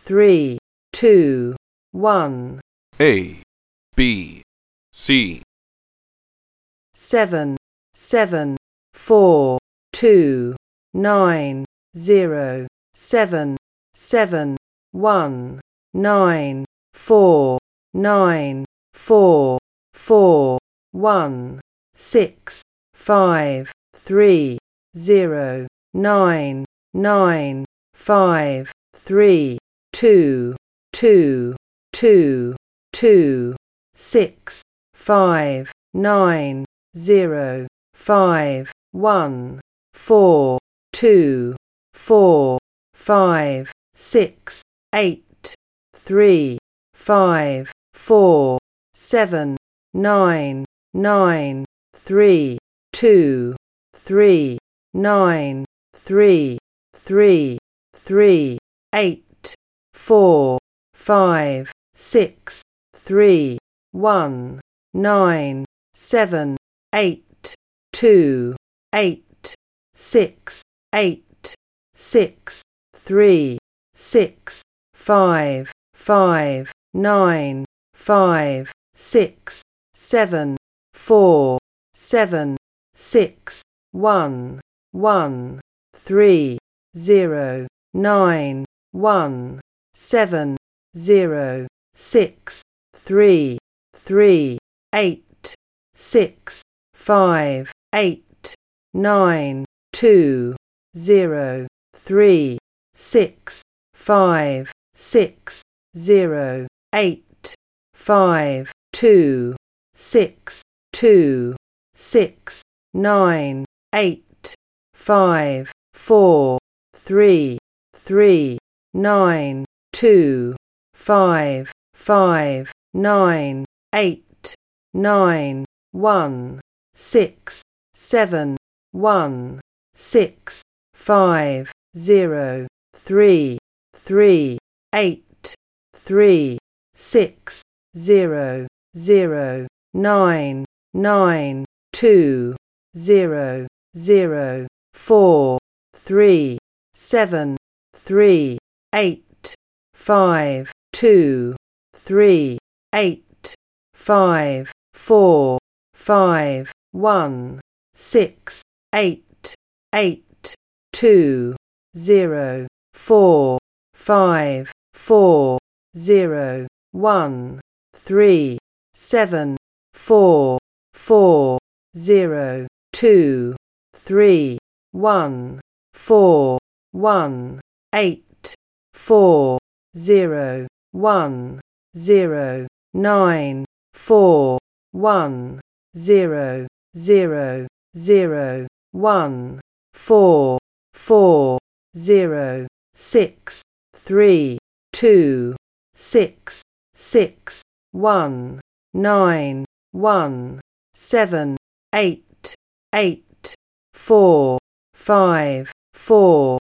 3, 2, 1. A, B, C. 7, 7, 4, 2, 9, 0, 7, 7, 1, 9, 4, 9, 4, 4, 1, 6, 5, 3, 0, 9, 9, 5, 3, 2, 2, 2, 2, 6, 5, 9, 0, 5, 1, 4, 2, 4, 5, 6, 8, 3, 5, 4, 7, 9, 9, 3, 2, 3, 9, 3, 3, 3, 8, 4, 5, 6, 3, 1, 9, 7, 8, 2, 8, 6, 8, 6, 3, 6, 5, 5, 9, 5, 6, 7, 4, 7, 6, 1, 1, 3, 0, 9, 1, 7, 0, 6, 3, 3, 8, 6, 5, 8, 9, 2, 0, 3, 6, 5, 6, 0, 8, 5, 2, 6, 2, 6, 9, 8, 5, 4, 3, 3, 9, 2, 5, 5, 9, 8, 9, 1, 6, 7, 1, 6, 5, 0, 3, 3, 8, 3, 6, 0, 0, 9, 9, 2, 0, 0, 4, 3, 7, 3, 8, 5, 2, 3, 8, 5, 4, 5, 1, 6, 8, 8, 2, 0, 4, 5, 4, 0, 1, 3, 7, 4, 4, 0, 2, 3, 1, 4, 1, 8, 4, 0, 1, 0, 9, 4, 1, 0, 0, 0, 1, 4, 4, 0, 6, 3, 2, 6, 6, 1, 9, 1, 7, 8, 8, 4, 5, 4,